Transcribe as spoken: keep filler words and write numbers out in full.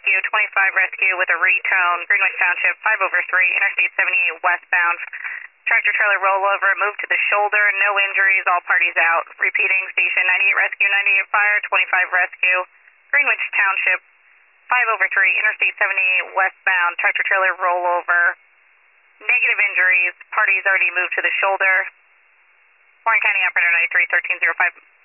Rescue, twenty-five Rescue with a retone, Greenwich Township, five over three, Interstate seventy-eight westbound. Tractor trailer rollover, moved to the shoulder, no injuries, all parties out. Repeating, Station ninety-eight Rescue, ninety-eight Fire, twenty-five Rescue, Greenwich Township, five over three, Interstate seventy-eight westbound, tractor trailer rollover. Negative injuries, parties already moved to the shoulder. Warren County Operator ninety-three, thirteen oh five.